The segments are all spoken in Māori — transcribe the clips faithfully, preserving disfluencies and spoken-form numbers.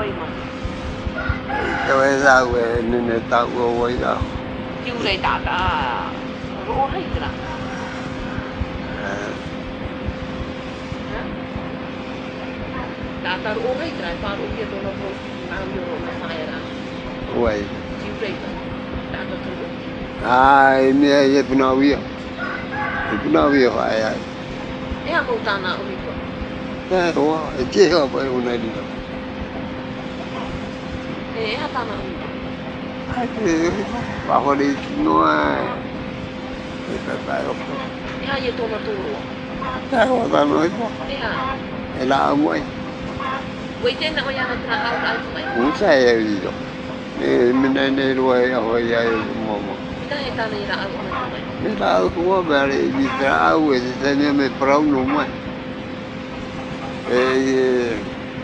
wai ma. Cái sao về nên là tao vô quay đâu. Chiu đây ta ta. Ro hai tra. Ta ta ro hai tra pa ro dia to no pro. Na yo ro na mai ra. Quay. Chiu đây ta ta tu. À, nè, ये बनावी है, बनावी है यार. Eh, aku tanah umi ko. Eh, wah, ये है भाई उन्हें दिया. Eh, tanah umi. Aduh, bawa di semua. Kita tahu. Eh, ye to na to ro. Tahu tanah itu. Eh, Elah amuai. wei te na o ya na tra au au mai. Không sai gì đâu. Nè, mình đây đây rồi, hồi giờ mama. Kita e tanah ira au mai. Nè, tahu semua balik di tahu, di sana me perahu rumah. Eh,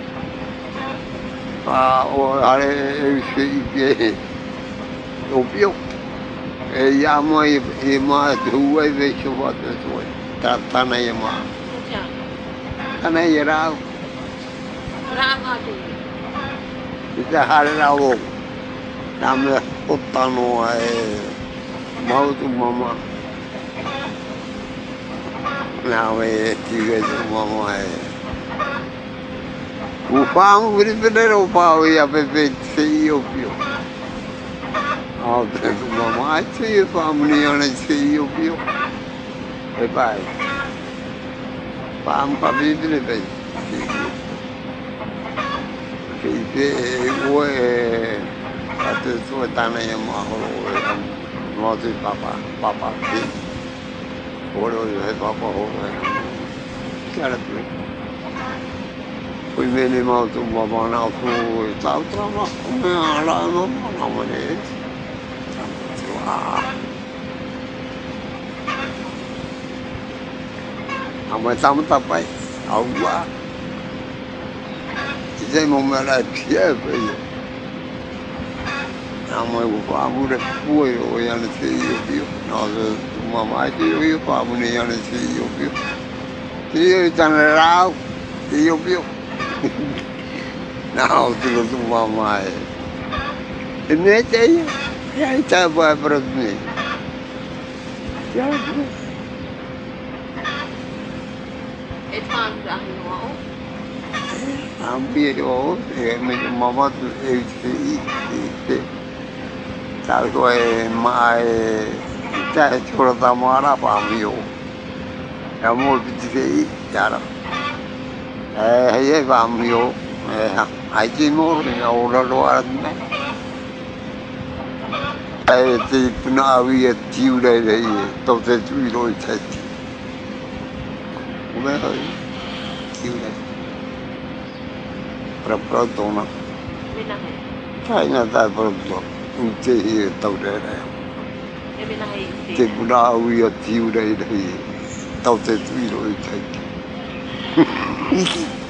ah, oh, ada eh, opio. Eh, ya mai, ma tu ai ve chuva tu tu. Ta tanah ya ma. Ya. Tanah ya rau. Ra ma te. Kita hari rau. Nama utano ai mau tu mama. Now eh tiga tu mama ai. Upang beri bener upang ya pepe sei opio. Ah, tu mama sei family ana sei opio. Bye bye. Pam papi beri bye. Kita gue atau tu tanah yang mahal, mau tu papa, papa tu, orang tu papa orang, cara tu. Kau ni mau tu papa nak tu, tahu tak mah, mana lah nama ni. Wah, apa tamu tapai, awak. Kita mau malah siapa ya? Nama ibu kamu dah puai, oh yang nasi yopi, nama mama itu yopi, kamu ni yang nasi yopi. Dia tanah rau, dia yopi. Nah, tu tu mama. Ini saya, saya tak buat berani. Ya. Et fan dah ni mau. Ambil oh, mama tu eh eh tahu tu eh mai tak cakap sama apa ambil, kamu begini cara, eh ye ambil, eh aje mor ni orang luar ni, eh tu pernah awak tiu dah dah, tahu tu tu itu cakap, bukan tiu dah. Berapa tahun nak? Mina hai. Saya nak tahu berapa. Untuk tahu dah. E mina hai. Tapi pernah awak tiu dah dah. Tahu tu itu cakap.